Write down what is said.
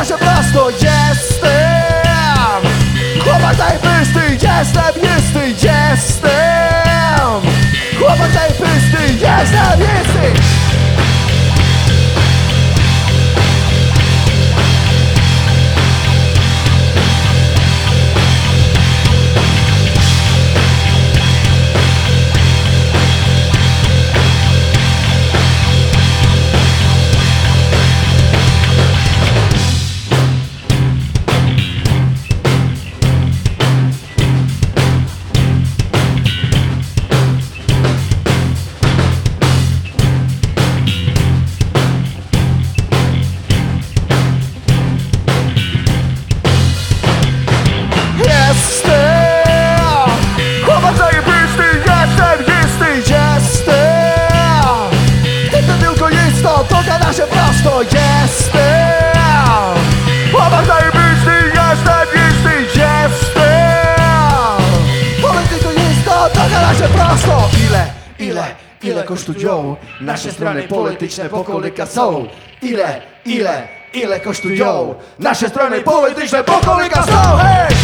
nasze prosto. Jestem chłopak zajebisty, jestem chłopak zajebisty, jestem. Nasze prosto. Jestem chłopak zajebisty, jestem polityko jest to nasze prosto. Ile kosztują nasze strony polityczne po kolika są? Ile kosztują nasze strony polityczne po kolika są? Hej!